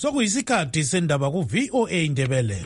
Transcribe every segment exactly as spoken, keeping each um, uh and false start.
Sokuyisikhathi sendaba ku V O A Indebele.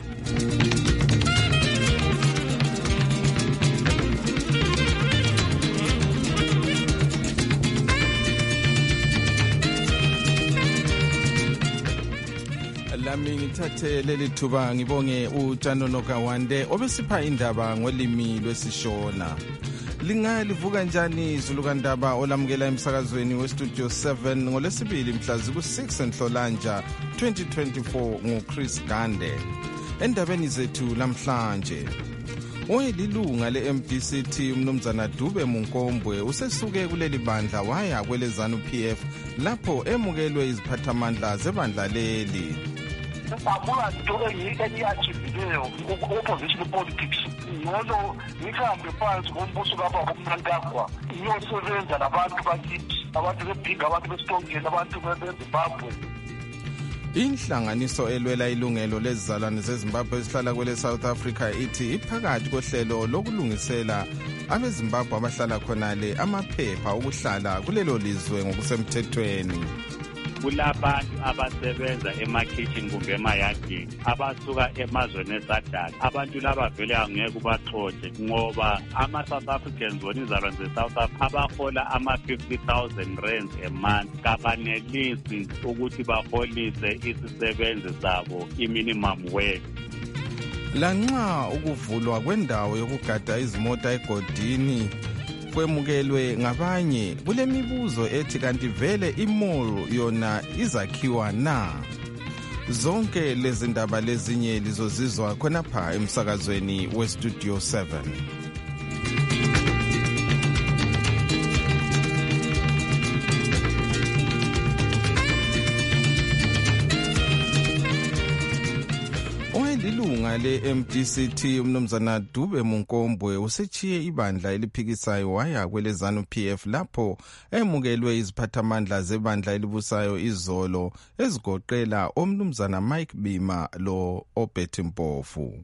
Lami ngithathe leli thuba ngibonge uJanono Kawande obesipha indaba ngolimi lwesishona. Lingalivuka njani izulukandaba olamukela emsakazweni westudio seven ngolesibili mhla ziku six Nhlolanja twenty twenty-four nguChris Gande. Endabeni zethu lamhlanje, oyilunga le-M D C T umnumzana Dube Munkombwe usesuke kuleli bandla waya kwele ZANU P F lapho emukelwe iziphathamandla zebandla leli. Abula nto engiyachivileyo opposition politics ngono ngikhambe phansi ngombuso lapha kumnankagwa ngiyosebenza nabantu bakithi, abantu bebhinga, abantu besitongeni, abantu beZimbabwe. Inhlanganiso elwela ilungelo lezizalwane zeZimbabwe esihlala kwele South Africa ithi iphakathi kohlelo lokulungisela abeZimbabwe abahlala khonale amaphepha okuhlala kulelo lizwe ngokusemthethweni. Kulabantu abasebenza ema-kitchen kumbe emayadini abasuka emazweni esadala. Abantu laba vele angeke ubaxotshe ngoba ama-South Africans bona izalwane ze-South Africa abahola ama-fifty thousand rands a month kabanelisi ukuthi baholise isisebenzi sabo i-minimum wage. Lanxa ukuvulwa kwendawo yokugada izimota egodini kwemukelwe ngabanye, kule mibuzo ethi kanti vele imall yona izakhiwa na? Zonke lezi ndaba lezinye lizozizwa khonapha emsakazweni westudio seven. Ilunga le-M D C T umnumzana Dube Munkombwe usechiye ibandla eliphikisayo waya kwele ZANU P F lapho emukelwe iziphathamandla zebandla elibusayo izolo ezigoqela omnumzana Mike Bima lo Obet Mpofu.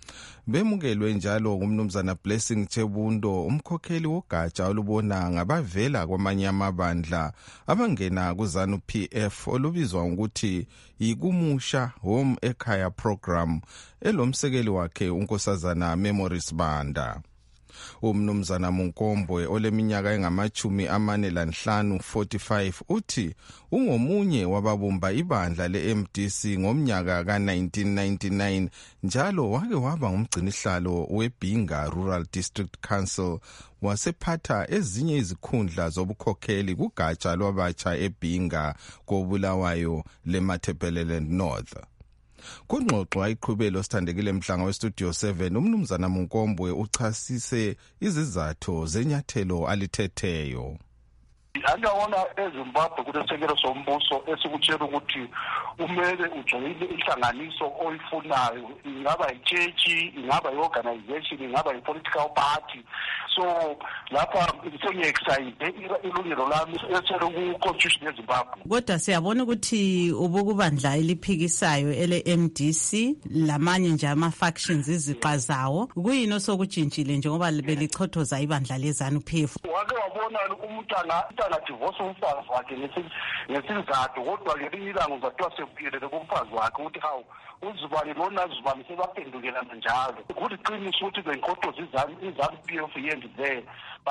Bemukelwe njalo umnumzana Blessing Chebundo umkhokheli wogatsha olubona ngabavela kwamanye amabandla abangena ku ZANU P F olubizwa ukuthi yikumusha home ekhaya program elomsekeli wakhe unkosazana Memories Banda. Umnumzana Munkombwe oleminyaka engamachumi amane lanhlanu forty-five uthi ungomunye wababumba ibandla le-M D C ngomnyaka ka nineteen ninety-nine njalo wake waba ngumgcinihlalo weBhinga Rural District Council wasephatha ezinye izikhundla zobukhokheli kugatsha lwabatsha eBhinga koBulawayo leMatabeleland North. Kungxoxwa iqhubelo sithandekile mhlanga westudio seven umnumzana Munkombwe uchasise izizathu zenyathelo alithetheyo. Angawona eZimbabwe kunesekelo sombuso esikutshela ukuthi umele ujoyine inhlanganiso oyifunayo, ingaba ichurch, ingaba iorganization, ingaba ipolitical party. So lapha sengiexcite ilungelo lami esele ku-constitution yeZimbabwe. Kodwa siyabona ukuthi ubukubandla eliphikisayo ele-M D C lamanye nje ama-factions iziqa zawo kuyini osokutshintshile njengoba belichothoza ibandla leZANU P F? Wake wabona umntana divorce umfazi wakhe ngesizathu, kodwa ngelinye ilanga uzathiwa sekuphelele kumfazi wakhe ukuthi hawu uzibani lona zibani sebaphendukelana njalo. Kuliqiniso ukuthi benkotoza iZANU P F yendi there,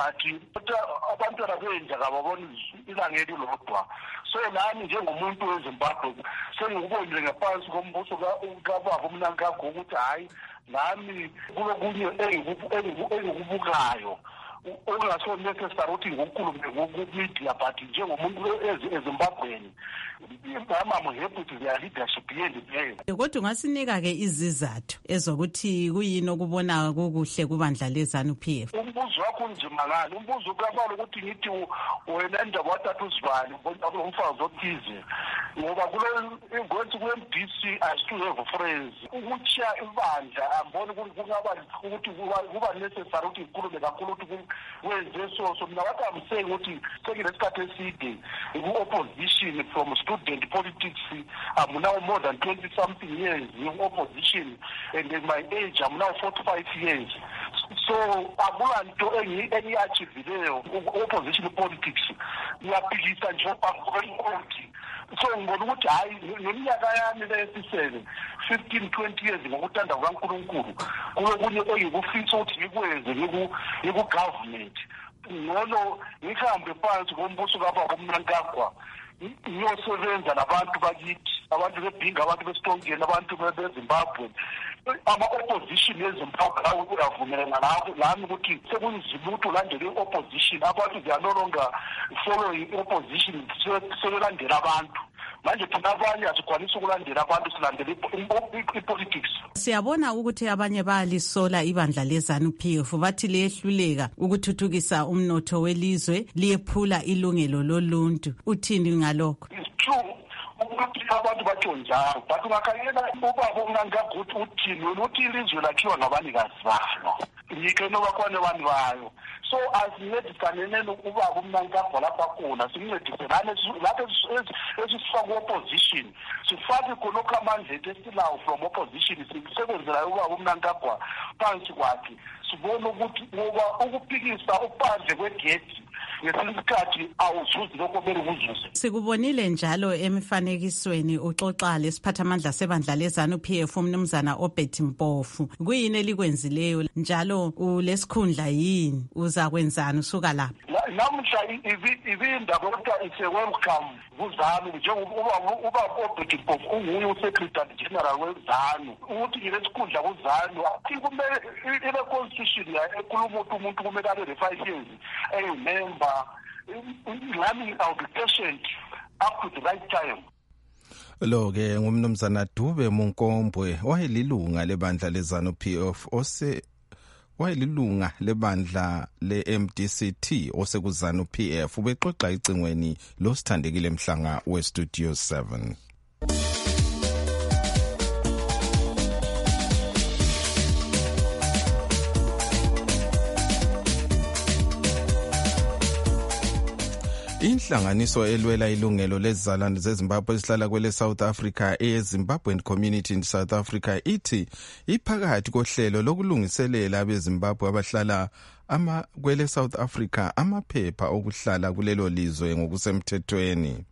but abantwana benja kababona ilangeli lodwa. So nami njengomuntu weZimbabwe sengikubonile ngaphansi kombuso kababa umnankagwa ukuthi hayi nami kulokunye engikubukayo ungaso necessary ukuthi ngokukhulume ngokumedia, but njengomuntu eZimbabweni I'm happy to their leadership yendi there. Kodwa ungasinika ke izizathu ezokuthi kuyini okubona kukuhle kubandla leZANU P F? Umbuzo wakho unzima ngani? Umbuzo kabalo ukuthi ngithi wena ndaba wathatha uzibani umfazi othize ngoba kule ingwenzi ku-M D C I still have friends. Ukutshiya ibandla ambona ukuthi kungaba ukuthi kuba necessary ukuthi ngikhulume kakhulu ukuthi wenze so so mina wathi I'm saying ukuthi sekunesikhathi eside ku-opposition from student politics. I'm now more than twenty something years in opposition, and in my age I'm now forty-five years. So abula nto engiyachivileyo opposition politics iyaphikisa nje phambi kwenkosi So ngibona ukuthi hayi neminyaka yami lesisele fifteen twenty years ngokuthanda kwaNkulunkulu kulokunye oyikufisa ukuthi ngikwenze ngiku government ngono ngihambe phansi kombuso kaBaba uMnankagwa ngiyosebenza nabantu bakithi abantu bebhinga abantu besitongeni abantu beZimbabwe ama-opposition eZimbabwe lawo uyavumelana nabo lami ukuthi sekunzima ukuthi ulandele i-opposition abantu they are no longer following opposition sebelandela abantu manje thina abanye asikwanisa ukulandela abantu silandela i-politics. Siyabona ukuthi abanye bayalisola ibandla leZANU P F bathi liyehluleka ukuthuthukisa umnotho welizwe liyephula ilungelo loluntu. Uthini ngalokho? It's true ukuthi abantu batsho njalo but ungakhangela ubaba uMnankagwa uthini ukuthi ilizwe lakhiwa ngabanikazi balo yike noba khona abantu bayo so asincedisaneni ubaba uMnankagwa lapha khona simncediselane lapha esifaka opposition sifake khonokho amandla ethu esilawo from opposition sisebenzela ubaba uMnankagwa phansi kwakhe sibona ukuthi ngoba ukuphikisa uphandle kwegedi ngesikhathi awuzuzi lokho bele kuzuze. Sikubonile njalo emifanekisweni uxoxa lesiphathamandla sebandla leZANU P F umnumzana Obert Mpofu. Kuyini elikwenzileyo njalo ulesikhundla yini uzakwenzani usuka lapha? Namuhla izindaba ukuthi ise welcome kuZANU njengoba uba Obert Mpofu unguye uSecretary General weZANU ukuthi ngilesikhundla kuZANU kumele ile constitution ya ekhuluma ukuthi umuntu kumele abe five years a member. Lami I'll be patient up to the right time. Lo ke ngumnumzana Dube Munkombwe wayelilunga lebandla leZANU P F ose wayelilunga lebandla le-M D C T osekuZANU P F ubexoxa icingweni losithandekile Mhlanga we Studio seven. Inhlanganiso elwela ilungelo lezizalwane zeZimbabwe ezihlala kwele South Africa eZimbabwean Community in South Africa ithi iphakathi kohlelo lokulungiselela abeZimbabwe abahlala ama kwele South Africa amaphepha okuhlala kulelo lizwe ngokusemthethweni.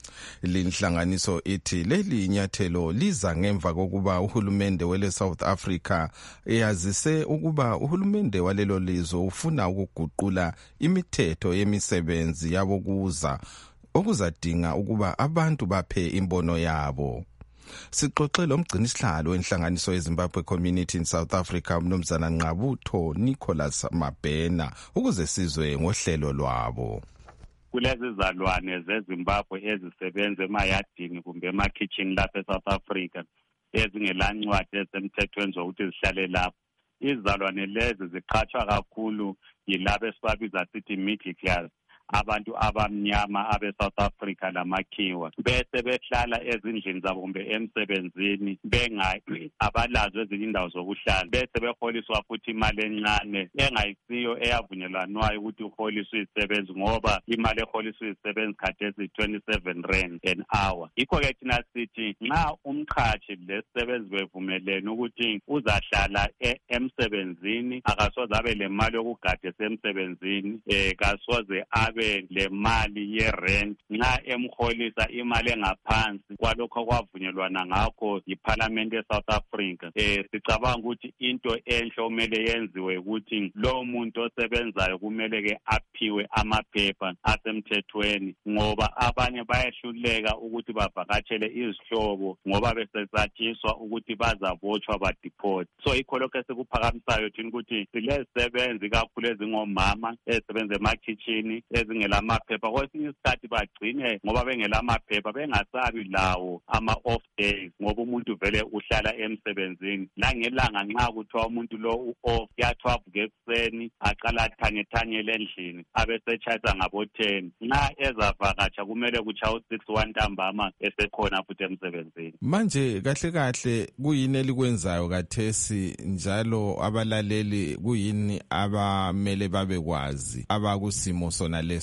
Linhlanganiso ithi leli nyathelo liza ngemva kokuba uhulumende wele South Africa eyazise ukuba uhulumende walelo lizwe ufuna ukuguqula imithetho yemisebenzi yabo kuza okuzadinga ukuba abantu baphe imbono yabo. Sixoxe lomgcinisihlalo wenhlanganiso yeZimbabwe Community in South Africa umnumzana Nqabutho Nicholas Mabhena ukuze sizwe ngohlelo lwabo. Kulezi zalwane zeZimbabwe ezisebenza emayadini kumbe emakitchen lapha eSouth Africa ezingelancwadi esemthethweni zokuthi zihlale lapho. Izalwane lezi ziqhatshwa kakhulu yilabo esibabiza sithi middle class, abantu abamnyama abe-South Africa lamakhiwa bese behlala ezindlini zabo kumbe emsebenzini bengayi abalazo ezinye indawo zokuhlala bese beholiswa futhi imali encane engayisiyo eyavunyelwanwayo ukuthi uholiswe isebenzi ngoba imali eholiswe isebenzi khathesi twenty-seven rand an hour. Yikho ke thina sithi nxa umqhashi lesebenzi bevumelene ukuthi uzahlala emsebenzini akasoze abe le mali yokugada esemsebenzini eh kasoze abe le mali ye rent nxa emholisa imali engaphansi kwalokho kwavunyelwana ngakho iParliament eSouth Africa. Eh sicabanga ukuthi into enhle omele yenziwe ukuthi lo muntu osebenzayo kumele ke aphiwe amaphepha asemthethweni ngoba abanye bayehluleka ukuthi bavakatshele izihlobo ngoba besesatshiswa ukuthi bazabotshwa ba deport. So yikho lokho esikuphakamisayo thina ukuthi silezisebenzi kakhulu ezingomama ezisebenza emakitchen ezingelamaphepha kwesinye isikhathi bagcine ngoba bengelamaphepha bengasabi lawo ama off days ngoba umuntu vele uhlala emsebenzini la ngelanga nxa kuthiwa umuntu lo u-off ya-twelve ngekuseni aqala athanye thanyele endlini abesechayisa ngabo ten nxa ezavakatsha kumele kutsha u-six wantambama esekhona futhi emsebenzini. Manje kahle kahle kuyini elikwenzayo kathesi njalo abalaleli kuyini abamele babekwazi abakusimo sona leso?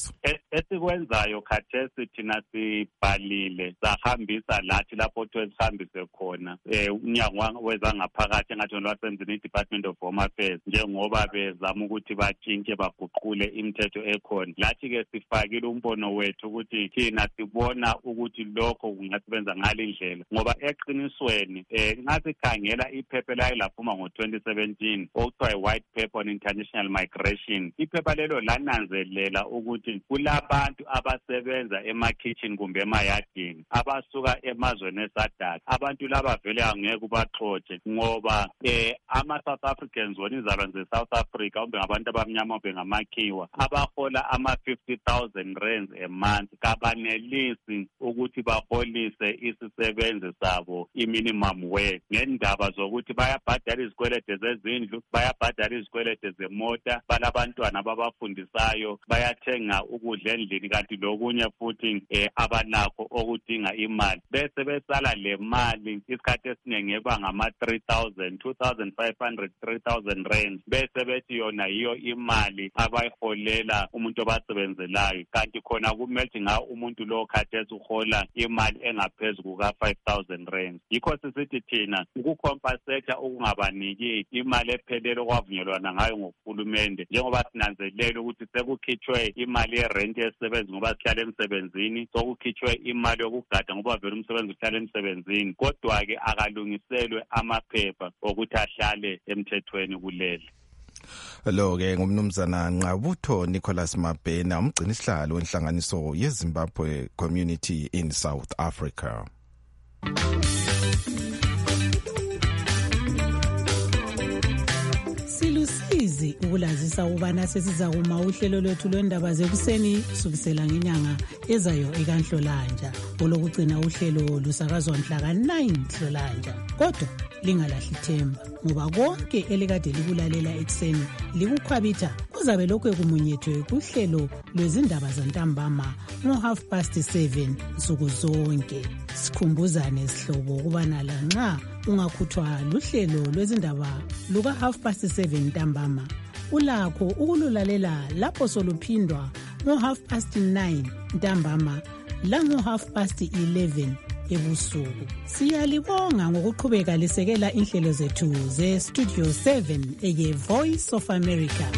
esikwenzayo khathesi thina sibhalile sahambisa lathi lapho kuthiwe sihambise khona um umnyango wezangaphakathi engathi lwasemzini i-Department of Home Affairs njengoba bezama ukuthi batshintshe baguqule imithetho ekhona. Lathi-ke sifakile umbono wethu ukuthi thina sibona ukuthi lokho kungasebenza ngale ndlela ngoba eqinisweni um ngasikhangela iphepha elayo laphuma ngo-twenty seventeen okuthiwa i-White Paper on International Migration. Iphepha lelo lananzelela ukuthi kulabantu abasebenza ema-kitchen kumbe emayadini abasuka emazweni esadala. Abantu laba vele angeke ubaxotshe ngoba um ama-South Africans wona izalwane ze-South Africa kumbe ngabantu abamnyama kumbe ngamakhiwa abahola ama-fifty thousand rands a month kabanelisi ukuthi baholise isisebenzi sabo i-minimum wage ngendaba zokuthi bayabhadala izikwelede zezindlu, bayabhadala izikwelede zemota, balabantwana ababafundisayo, bayathenga ukudla endlini kanti lokunye futhi eh, abanakho okudinga imali bese besala le mali isikhathi esiningi eba ngama-three thousand, two thousand five hundred, three thousand rand bese bethi yona yiyo imali abayiholela umuntu obasebenzelayo kanti khona kumele nga umuntu lo khathesi uhola imali engaphezu kuka-five thousand rand. Yikho sisithi thina ukucompensate ukungabaniki imali ephelele okwavunyelwana ngayo ngohulumende njengoba sinanzelela ukuthi sekukhitshwe imali yerent yesebenzi ngoba sihlala emsebenzini, sokukhitshwe imali yokugada ngoba vele umsebenzi uhlala emsebenzini, kodwa-ke akalungiselwe amaphepha okuthi ahlale emthethweni kuleli. Lo-ke ngumnumzana Nqabutho Nicholas Mabhena, umgcini sihlalo wenhlanganiso yeZimbabwe Community in South Africa. Silusizi ukulazisa ubana sesiza kuma uhlelo lwethu lwendaba zekuseni kusukisela ngenyanga ezayo ekanhlolanja. Olokugcina uhlelo lusakazwa mhla ka nine Nhlolanja. Kodwa lingalahli ithemba ngoba konke elikade likulalela ekuseni likukhwabitha kuzabe lokho ekumunyethwe kuhlelo lwezindaba zantambama ngo half past seven nsuku zonke. Sikhumbuzane sihlobo ukubana la nxa ungakhuthwa luhlelo lwezindaba luka half past seven ntambama ulakho ukululalela lapho soluphindwa ngo half past nine ntambama la ngo half past eleven ebusuku. Siyalibonga ngokuqhubeka lisekela inhlelo zethu ze Studio seven eye Voice of America.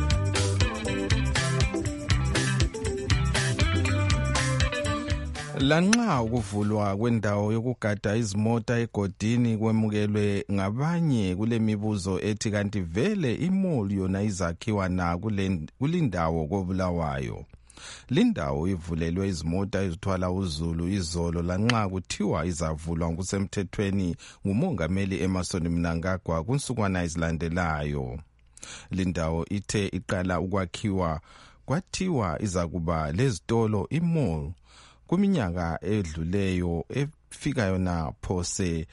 Lanxa ukuvulwa kwendawo yokugada izimota egodini kwemukelwe ngabanye kule mibuzo ethi kanti vele imall yona izakhiwa na kulindawo koBulawayo. Lindawo ivulelwe izimota ezithwala uzulu izolo lanxa kuthiwa izavulwa ngokusemthethweni ngumongameli Emmerson Mnangagwa kunsukwana ezilandelayo. Lindawo ithe iqala ukwakhiwa kwathiwa izakuba lezitolo imall kuminyaka edluleyo efika yona phose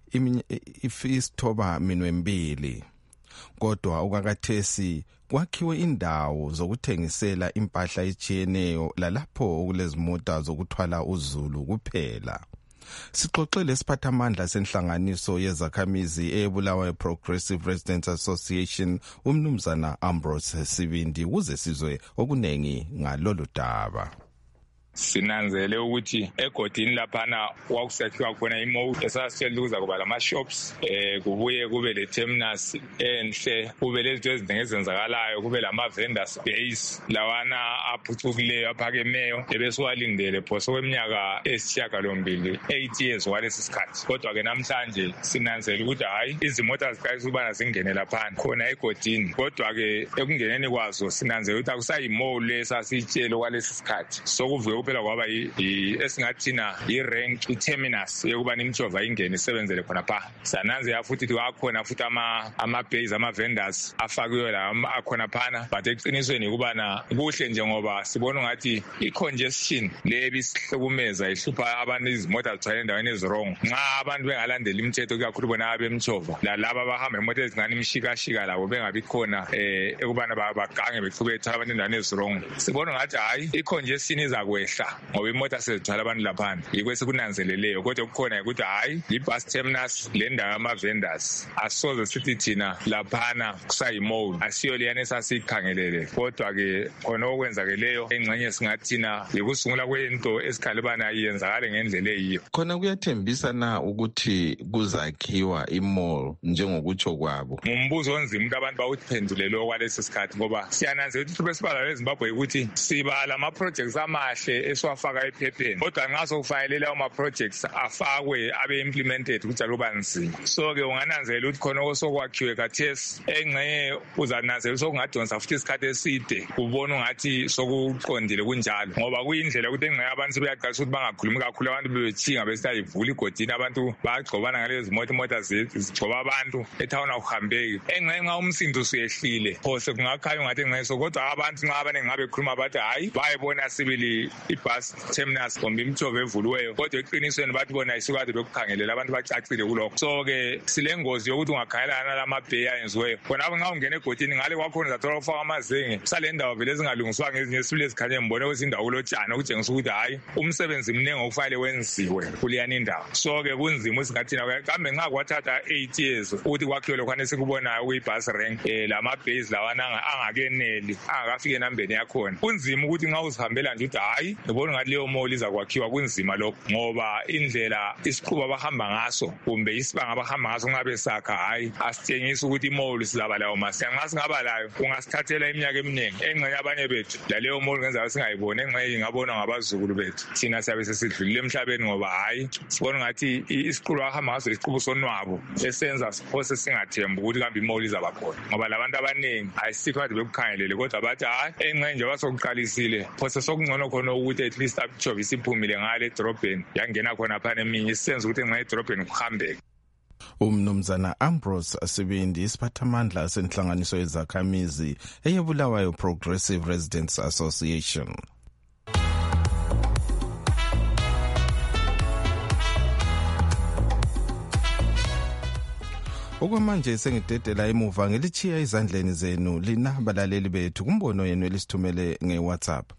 ifisithoba minwembili. Kodwa ukakathesi kwakhiwe indawo zokuthengisela impahla etshiyeneyo lalapho okulezimota zokuthwala uzulu kuphela. Sixoxele isiphathamandla senhlanganiso yezakhamizi eBulawayo Progressive Residents Association umnumzana Ambrose Sibindi ukuze sizwe okunengi ngalolu daba. Sinanzele ukuthi egodini laphana kwakusakhiwa khona imall esasitshela ukuza kuba lama-shops eh kubuye kube le-terminus enhle kube lezinto ezinengi ezenzakalayo kube lama-vendor space lawana aphucukileyo aphakemeyo ebesiwalindele phose kweminyaka esishiyagalombili eight years walesi sikhathi. Kodwa-ke namhlanje sinanzele ukuthi hhayi izimota ziqalisa ukubana zingene laphana khona egodini. Kodwa-ke ekungeneni kwazo sinanzele ukuthi akusayimall esasiyitshele kwalesi sikhathi sokuvuke phela kwaba esingathina i-rank i-terminus yokubana imtshova ingene isebenzele khona pha. Sananze futhi kwakhona futhi ama-base ama-vendors afakiwe la akhona phana, but eqinisweni ukubana kuhle nje ngoba sibona ngathi i-congestion le ebisihlukumeza ihlupha abantu izimota zithwala endaweni ezirong nxa abantu bengalandela imithetho kakhulu bona abemtshova lalaba abahamba imoto ezingane imshikashika labo bengabi khona eh ekubana bagange behlubetha abantu endaweni ezirong. Sibona ngathi hayi i-congestion izakwehla siyehla ngoba imota sezithwala abantu laphana yikho esikunanzeleleyo kodwa kukhona ukuthi hayi i-bus terminus le ndawo yama-vendors asoze sithi thina laphana kusayi-mall asiyo leyana esasiyikhangelele kodwa-ke khona okwenzakeleyo engxenye singathina yikusungula kwento esikhale ubana iyenzakale ngendlela eyiyo. Khona kuyathembisa na ukuthi kuzakhiwa i-mall njengokutsho kwabo? Ngumbuzo onzima ukuthi abantu bawuphendulele okwalesi sikhathi ngoba siyananzela ukuthi hluphe esibala leZimbabwe ukuthi sibala ama-projects amahle esiwafaka ephepheni kodwa nxa sokufanele lawo ma-projects afakwe abe-implemented ukuthi aluba nzima. So-ke ungananzelela ukuthi khona osokwakhiwe khathesi engxenye uzananzelela sokungadonsa futhi isikhathi eside ubona ungathi sokuqondile kunjalo ngoba kuyindlela ukuthi engxenye abantu sebeyaqalisa ukuthi bangakhulumi kakhulu abantu bebethinga besayivula igodini abantu bagcobana ngalezi mota imota zigcoba abantu ethawuni akuhambeki engxenye nxa umsindo usuyehlile phose kungakhanya ungathi engxenye so kodwa abantu nxa abaningi ngabe bekhuluma bathi hayi bayibona sibili ibus terminus kumbe imithova evuliweyo kodwa eqinisweni bathi bona isukade bekukhangelela abantu bacacile kulokho. So-ke silengozi yokuthi ungakhangelana nalamabheyi ayenziweyo khona apho nxa ungena egodini ngale kwakhona uzathola ufaka amazenge sale ndawo vele ezingalungiswa ngezinye sibili ezikhanye mbone kwezindawo kulotshani okutshengisa ukuthi hayi umsebenzi mningi okufanele wenziwe kuleyani indawo. So-ke kunzima usingathina kambe nxa kwathatha eight years ukuthi kwakhiwe lokhwana esikubonayo kuyi-bus rank um lamabhezi lawana angakeneli angakafike enambeni yakhona kunzima ukuthi nxa uzihambela nje ukuthi hayi ngibona ngathi leyo mall izakwakhiwa kunzima lokho ngoba indlela isiqubo abahamba ngaso kumbe isibanga abahamba ngaso nxa besakha hayi asitshengisa ukuthi imall sizaba layo masiya nxa singaba layo kungasithathela iminyaka eminingi engxenye abanye bethu laleyo mall ngenzeka singayiboni engxenye ingabonwa ngabazukulu bethu thina siyabe sesidlulile emhlabeni ngoba hayi sibona ngathi isiqubo ahamba ngaso isiqubo sonwabo esenza siphose singathembi ukuthi kambe imall izaba khona ngoba labantu abaningi ayisikho kade bekukhangelele kodwa bathi hayi engxenye nje basokuqalisile phose sokungcono khona ukuthi at least abitshova isiphumile ngale edrobheni yangena khona phana eminye isenza ukuthi engxenye edrobheni kuhambeke. Umnumzana Ambrose Asibindi isiphathamandla senhlanganiso yezakhamizi eyebulawayo Progressive Residents Association. Okwamanje sengidedela emuva ngelichiya izandleni zenu lina balaleli bethu kumbono yenu elisithumele ngeWhatsApp.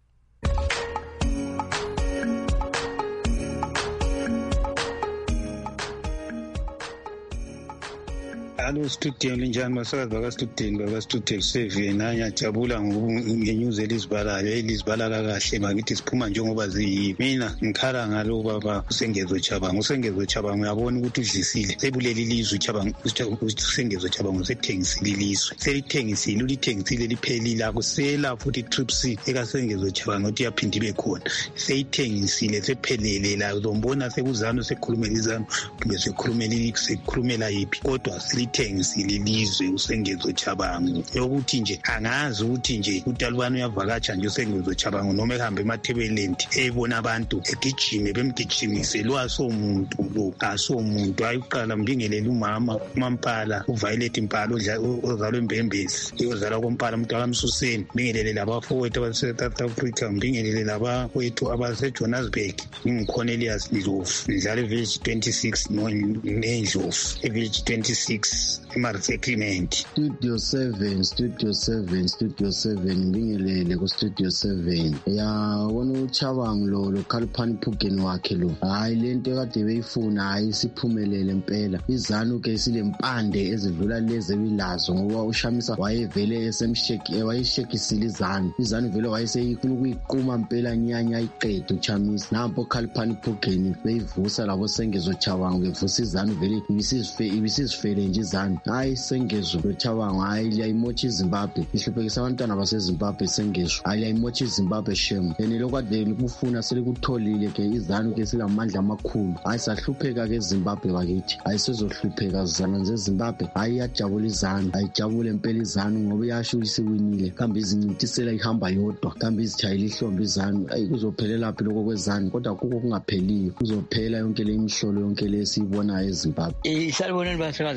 Alo studio linjani masakazi baka studio baka studio save nanya jabula ngenews elizibalayo elizibala kahle ngakithi siphuma njengoba ziyi mina ngikhala ngalo baba usengezo Chabangu usengezo Chabangu uyabona ukuthi udlisile sebuleli ilizwe Chabangu usengezo Chabangu sethengisile ilizwe selithengisile ulithengisile liphelile akusela futhi trips ekasengezo Chabangu uthi yaphinda ibe khona seyithengisile sephelele la uzombona sekuzano sekhulumelizana kumbe sekhulumelini sekukhulumela yipi kodwa silithengisile ilizwe usengezo Chabangu yokuthi nje angazi ukuthi nje uTalibani uyavakatsha nje usengezo Chabangu noma ehambe emathebeleni ebona abantu egijime bemgijimise lo asomuntu lo asomuntu ayiqala mbingelele umama uMampala uViolet Mpala ozalwe eMbembezi uyozala koMpala umuntu akamsuseni mbingelele labafowethu abase South Africa mbingelele laba wethu abase Johannesburg ngikhonelius Ndlovu ndlala village twenty-six no neNdlovu village twenty-six eMarse Clement. Studio seven Studio seven Studio seven mbingelele ku Studio seven ya wona uChabangu lo lo Khaliphani Phugeni wakhe lo hayi lento kade beyifuna hayi siphumelele impela izanu ke silempande ezidlula leze bilazo ngoba uShamisa wayevele esemsheki wayeshekisile izanu izanu vele wayeseyifuna ukuyiquma impela nyanya ayiqede uChamisa nampo Khaliphani Phugeni beyivusa labo sengezo Chabangu bevusa izanu vele ibisizife ibisizifele nje izanu hayi sengezo loChabangu hayi liyayimocha iZimbabwe ihluphekisa abantwana baseZimbabwe sengezo hayi liyayimocha iZimbabwe shem yena lokade ukufuna selikutholile ke izanu ke silamandla amakhulu hayi sahlupheka ke eZimbabwe bakithi hayi sizohlupheka zizana zeZimbabwe hayi yajabula izanu ayijabule impela izanu ngoba yasho isiwinile kambe izincintisela ihamba yodwa kambe izithayile ihlombe izanu ayi kuzophelela laphi lokho kwezanu kodwa kuko kungapheliyo kuzophela yonke le imihlolo yonke le siyibonayo eZimbabwe eh salibonani basakazi bakathi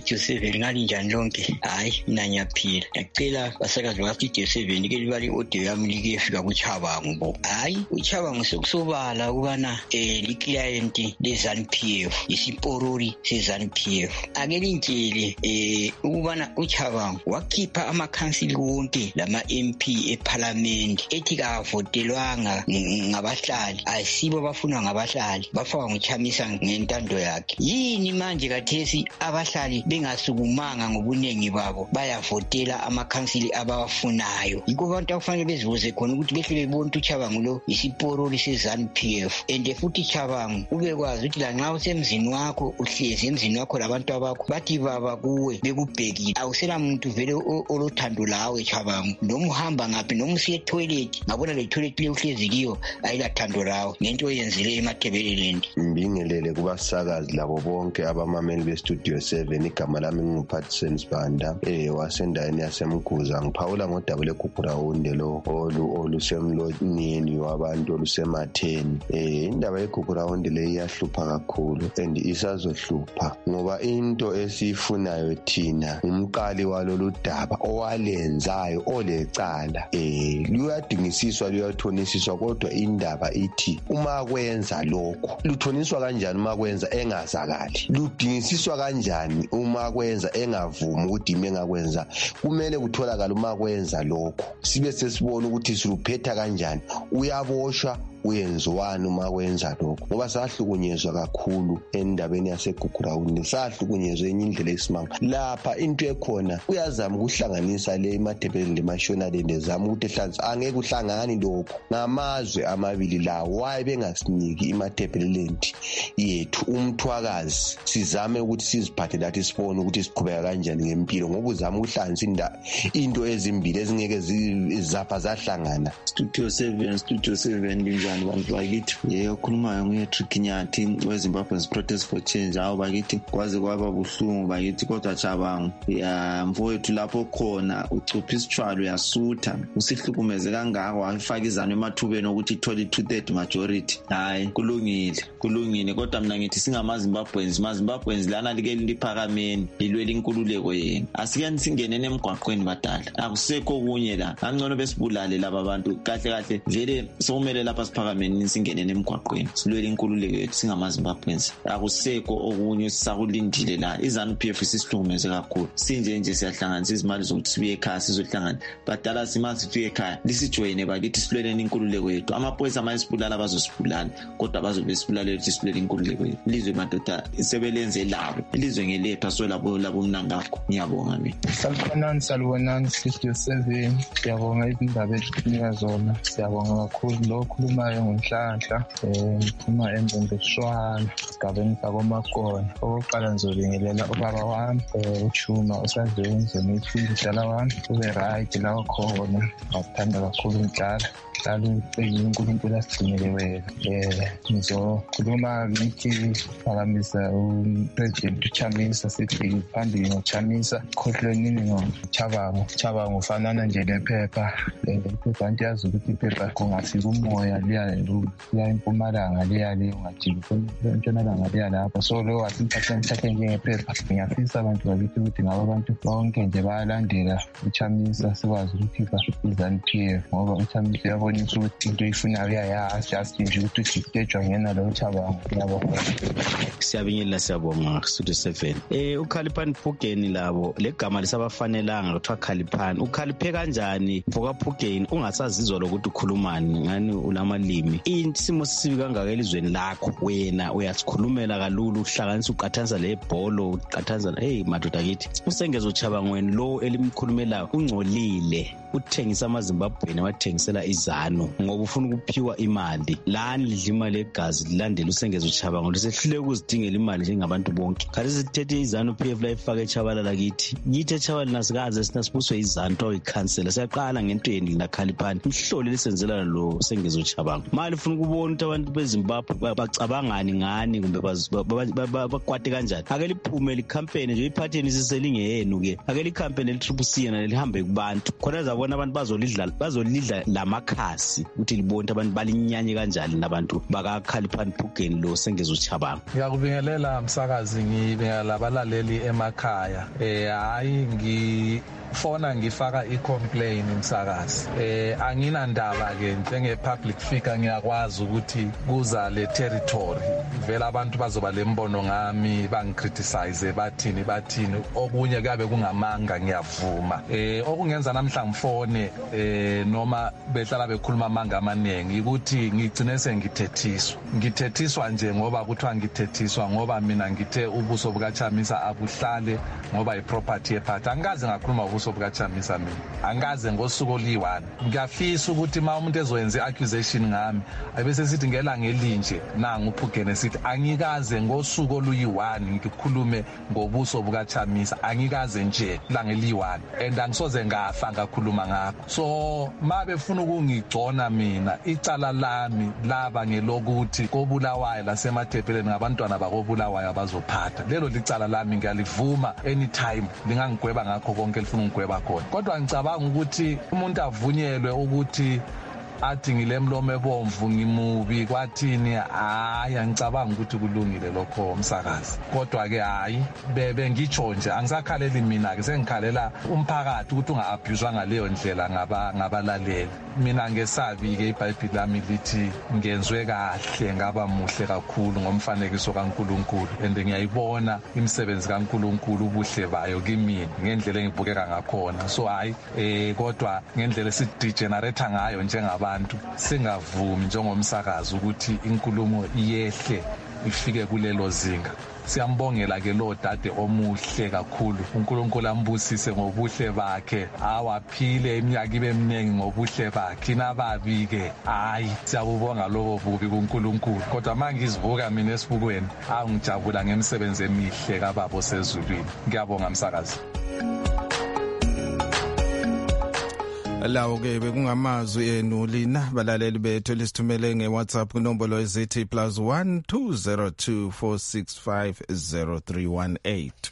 Studio seven ngani njani lonke? Hayi mina ngiyaphila. Ngicela basakazi ba Studio seven ke libali audio yami likefika kuChabangu bo. Hayi uChabangu sokusobala ukubana eh li client le ZANU P F isiporori se ZANU P F. Ake lintshele eh ukubana uChabangu wakhipha ama council wonke lama M P eParliament ethi kavotelwanga ngabahlali ayisibo bafunwa ngabahlali bafaka nguChamisa ngentando yakhe. Yini manje kathesi abahlali bengasukumanga ngobuningi babo bayavotela ama council abawafunayo? Yiko abantu akufanele bezibuze khona ukuthi behlele bonke uChabangu lo isiporori se ZANU P F. Ende futhi Chabangu ubekwazi ukuthi la nxa usemzini wakho uhlezi emzini wakho labantu abakho bathi baba kuwe bekubhekile awusela muntu vele olothando lawe Chabangu. Noma uhamba ngaphi noma usiye toilet ngabona le toilet le uhlezi kiyo ayilathando lawe ngento oyenzile eMathebeleland. Mbingelele kubasakazi labo bonke abamameli be Studio seven. Igama lami nguphathisen Sibanda eh wasendaweni yaseMguza. Ngiphawula ngodabule Guguraunde lo olu olusemlonyeni wabantu olusematheni. Eh indaba yeGuguraunde le iyahlupha kakhulu and isazohlupha ngoba into esifunayo thina umqali walolu daba owalenzayo olecala eh luyadingisiswa luyathonisiswa kodwa indaba ithi uma kwenza lokho luthoniswa kanjani uma kwenza engazakali, ludingisiswa kanjani uma kwenza engavumi ukuthi mengakwenza kumele kutholakala uma kwenza lokho sibe sesibona ukuthi siluphetha kanjani uyaboshwa uyenziwani uma kwenza lokho ngoba sahlukunyezwa kakhulu endabeni yaseGuguraunde sahlukunyezwe enye indlela esimanga lapha into ekhona uyazama ukuhlanganisa le iMathebeleland eMashonaland ezama ukuthi ehlanza angeke uhlangani lokho ngamazwe amabili lawo waye bengasiniki iMathebeleland yethu umthwakazi sizame ukuthi siziphathe lathi sibone ukuthi siqhubeka kanjani ngempilo ngoba uzama ukuhlanganisa inda into ezimbili ezingeke zizapha zahlangana. Studio seven Studio seven njani bantu bakithi yebo khulumayo nguye Trikinyathi weZimbabwe's Protest for Change. Awu bakithi kwaze kwaba buhlungu bakithi kodwa Chabangu ya mfowethu lapho khona ucupha isitshwalo yasutha usihlukumeze kangaka wafaka izano emathubeni ukuthi ithole two thirds majority. Hayi kulungile kulungile kodwa mina ngithi singamaZimbabweans maZimbabweans lana like liphakameni lilwela inkululeko yenu asike singene emgwaqweni badala akusekho kunye la angcono besibulale laba bantu kahle kahle vele sokumele lapha siphakameni singene emgwaqweni silwela inkululeko yethu singamaZimbabweans akusekho okunye sisakulindile la iZANU P F sisihlukumeze kakhulu sinje nje siyahlanganisa izimali zokuthi sibuye ekhaya sizohlangana badala simazi sifike ekhaya lisijoyine bakithi silweleni inkululeko yethu amaphoyisa amayisibulala bazosibulala kodwa bazobe sibulala ukuthi silwele inkululeko yethu ilizwe madoda isebelenze labo ilizwe ngelethu asolabo labo mnangakho. Ngiyabonga mina salibonani salibonani Studio seven siyabonga izindaba ezikhulunywa zona siyabonga kakhulu lo khulumayo ngomhlanhla eh uma embembeshwana sigabeni sakomakona oqala nizobingelela ubaba wami eh uChuma usazenze nethindishala wami ube right la khona ngathanda kakhulu umdlalo dlalo uNkulunkulu asigcinele wena eh ngizokhuluma ngithi phakamisa uPresident uChamisa sithi phambili ngoChamisa khohlonini ngoChabangu Chabangu ufanana nje lephepha lephepha anti yazi ukuthi iphepha kungafika umoya liya liya eMpumalanga liya le ungajiki eNtshonalanga liya lapha so lo wasithatha mthathe njengephepha. Ngiyafisa abantu bakithi ukuthi ngabo abantu bonke nje bayalandela uChamisa sikwazi ukukhipha iZANU P F ngoba uChamisa yabonisa ukuthi into ifunayo yayazi just nje ukuthi ujejwa ngena lo Chabangu. Ngiyabonga siyabingelela siyabonga Studio seven. Eh uKhaliphani Phugeni labo legama lisabafanelanga kuthiwa Khaliphani ukhaliphe kanjani mfoka Phugeni ungasazizwa lokuthi ukhulumani ngani ulamalimi isimo sibi kangaka elizweni lakho wena uyasikhulumela kalulu uhlanganisa uqathanisa lebholo uqathanisa hey madoda kithi usengezo Chabangweni lo elimkhulumela ungcolile uthengisa amaZimbabweni wathengisela iZANU ngoba ufuna ukuphiwa imali lani lidla imali egazi lilandela usengezo Chabango lisehlule ukuzidingela imali njengabantu bonke kanti sithethe iZANU P F la ifake eChabalala kithi yithi eChabalala nasikaze sinasibuswe iZANU to ikhansela siyaqala ngento yeni la Khaliphani ihlole lisenzela lo usengezo Chabango mali ufuna ukubona ukuthi abantu beZimbabwe bacabangani ngani kumbe bakwate kanjani ake liphume licampaign nje iphatheni siselingeyenu ke ake licampaign elitriple C na lihambe kubantu khona zabona abantu bazolidla bazolidla lamakha lazi ukuthi libone abantu balinyanye kanjani nabantu baka Khaliphani Phugeni lo Sengezo Chabanga. Ngiyakubingelela msakazi, ngibingelela abalaleli emakhaya. Eh hayi ngi fona ngifaka i-complain msakazi. Eh anginandaba ke njenge public figure ngiyakwazi ukuthi kuza le territory vela abantu bazoba lembono ngami bangicriticize bathini bathini okunye kabe kungamanga ngiyavuma. Eh okungenza namhla ngifone eh noma behlala bekhuluma amanga amaningi ukuthi ngigcine sengithethiswa. Ngithethiswa nje ngoba kuthiwa ngithethiswa ngoba mina ngithe ubuso bukaChamisa abuhlale ngoba iproperty ephatha. Angikaze ngakhuluma ubuso bukaChamisa mina. Angikaze ngosuku oliwani. Ngiyafisa ukuthi ma umuntu ezoyenza accusation ngami ayebese sithi ngela ngelinje nangu uPhugeni sithi angikaze ngosuku oluyiwani ngikhulume ngobuso bukaChamisa. Angikaze nje la ngeliwani and angisoze ngafa ngakhuluma ngakho. So ma befuna ukungigcona mina icala lami laba ngelokuthi kobulawayo lasemathepheleni ngabantwana bakobulawayo abazophatha. Lelo licala lami ngiyalivuma anytime lingangigweba ngakho konke lifuna ungigweba khona. Kodwa ngicabanga ukuthi umuntu avunyelwe ukuthi athi ngilemlomo ebomvu ngimubi kwathini. Hayi angicabanga ukuthi kulungile lokho msakazi. Kodwa ke hayi bebe ngitsho nje angisakhaleli mina ke sengikhalela umphakathi ukuthi ungaabuswa ngaleyo ndlela ngaba ngabalaleli. Mina ngesabi ke iBhayibheli lami lithi ngenzwe kahle ngaba muhle kakhulu ngomfanekiso kaNkuluNkulu and ngiyayibona imisebenzi kaNkuluNkulu ubuhle bayo kimi ngendlela engibukeka ngakhona. So hayi eh kodwa ngendlela sidegenerate ngayo njengaba abantu singavumi njengomsakazi ukuthi inkulumo iyehle ifike kulelo zinga. Siyambongela ke lo dade omuhle kakhulu. uNkulunkulu ambusise ngobuhle bakhe awaphile iminyaka ibe eminingi ngobuhle bakhe. Nababi ke hayi siyabubonga lobo bubi kuNkulunkulu. Kodwa manje ngizivuka mina esibukweni angijabula ngemisebenzi emihle kababa sezulwini. Ngiyabonga msakazi. Lawo ke bekungamazwi enu lina balaleli bethu lisithumele ngeWhatsApp kunombolo ezithi plus one two zero two four six five zero three one eight.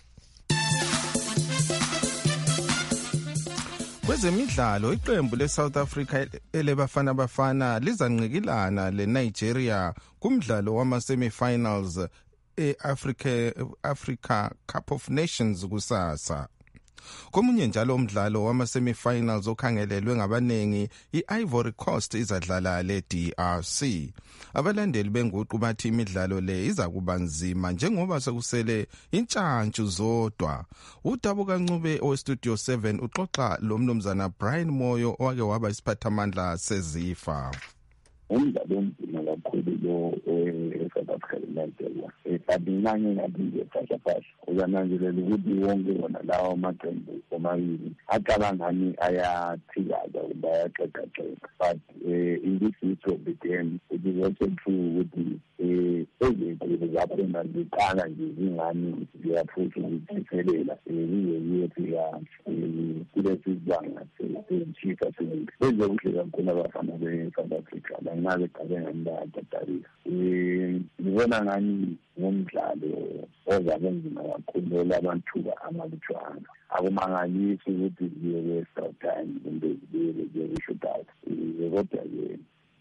Kwezemidlalo iqembu leSouth Africa elebafana bafana lizanqikilana leNigeria kumdlalo wama semi-finals eAfrica Africa Cup of Nations kusasa. Komunye njalo umdlalo wama semi-finals okhangelelwe ngabanengi iIvory Coast izadlala leD R C. Abalandeli benguqu bathi imidlalo le iza kuba nzima njengoba sekusele intshantshu zodwa. uDabuka Ncube owestudio seven uxoxa lo mnumzana Brian Moyo owake waba isiphathamandla sezifa. Umdlalo omdina kakhulu lo eSouth Africa Nigeria. Esabinanye ngabinge phasha phasha. Uyananzelela ukuthi wonke wona lawo amaqembu omabili acabangani ayathikaza ukuba ayaxexaxexa. But uh, in this week of the game it is also true ukuthi ezinkulu zaphenda ziqala nje zingani ziyaphutha ukuthithelela yiyo yethu kulesi sibanga sesitshifa sezindlu. Benze kuhle kakhulu abafana be-South Africa bangabe qabe ngambadadalisa. Ngibona ngani ngomdlalo ozabe nzima kakhulu labantuba amalutshwana. Akumangalisi ukuthi ziye ku-extra time kumbe ziye ku-shootout. Kodwa ke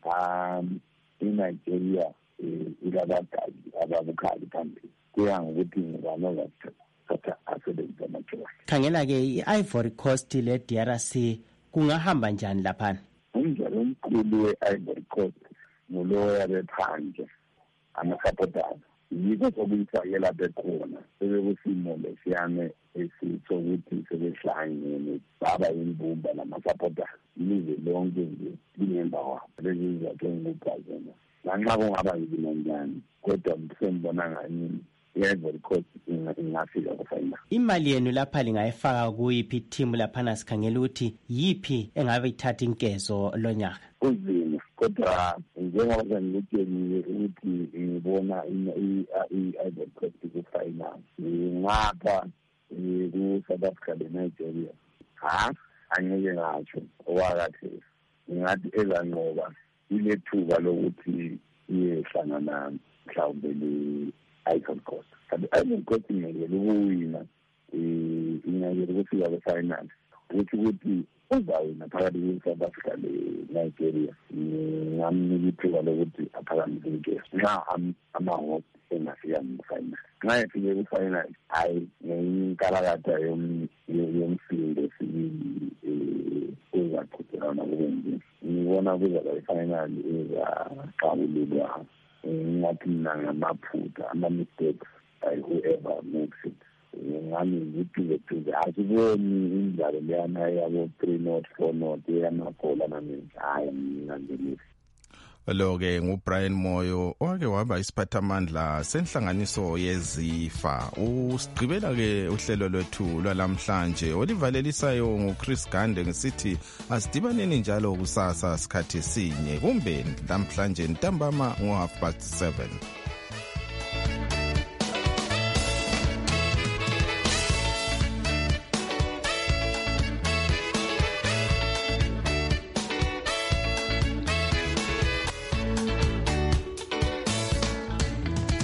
um iNigeria ilabadali ababukhali phambili. Kuya ngokuthi ngibani ozathatha asebenza amajoni. Khangela-ke i-Ivory Coast le-D R C kungahamba njani laphana? Umdlalo omkhulu we-Ivory Coast nguloya bephandle ama-supporters. Yikho sokuyifakela bekhona sebekusimo lesiyane esisokuthi sebehlangene baba yimbumba nama-supporters ilizwe lonke nje linemba wabo. Lezi zizathu engikugazela lanxa kungaba nzima njani kodwa sembona ngani i-Ivory Coast ingafika kufanele. Imali yenu lapha lingayifaka kuyiphi ithimu laphana sikhangela ukuthi yiphi engabe ithatha inkezo lonyaka? Uzima kodwa njengoba ngikutshengile ukuthi ngibona i-Ivory Coast ku-final ngapha ku-South Africa leNigeria. Ha angeke ngatsho owakathi ngathi ezanqoba ilethuba lokuthi iyehlangana mhlawumbe le-Ivory Coast. Kanti i-Ivory Cost ingekele ukuwina ingekele ukufika kwe-final ukuthi ukuthi uzawina phakathi kwe-South Africa le-Nigeria. Ngamnika ithuba lokuthi aphakamise inkezo nxa amahop engafika mu-final. Nxa efike ku-final, hhayi ngenkalakatha yomsindo sibili ezaqhudelana kube nje. Ngibona kuzaba i-final ezaqabululwa ngathi mina ngamaphutha, ama-mistakes by whoever makes it. Ngami ngiphize-phize asiboni indlalo leyana yabo-three not four not eyamagoli amaningi, hhayi nginandelile. Lo-ke nguBrian Moyo owake waba isiphathamandla senhlanganiso yeZIFA. Usigqibela-ke uhlelo lwethu lwalamhlanje olivalelisayo nguChris Gande ngisithi asidibaneni njalo kusasa sikhathi sinye kumbe namhlanje ntambama ngo half past seven.